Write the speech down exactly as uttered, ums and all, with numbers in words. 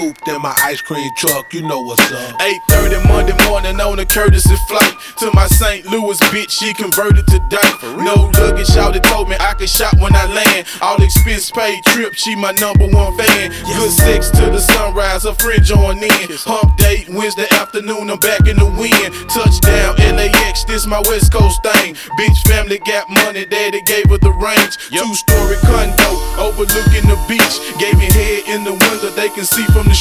Hooped in my ice cream truck, you know what's up. eight thirty Monday morning on a courtesy flight to my Saint Louis bitch, she converted to dyke. No luggage, shawty told me I could shop when I land. All expense paid trip, she my number one fan. Good sex to the sunrise, her friend joined in. Hump date, Wednesday afternoon, I'm back in the wind. Touchdown, L A X, this my West Coast thing. Bitch family got money, daddy gave her the range. Two story condo, overlooking the beach. Gave me head in the window, they can see from the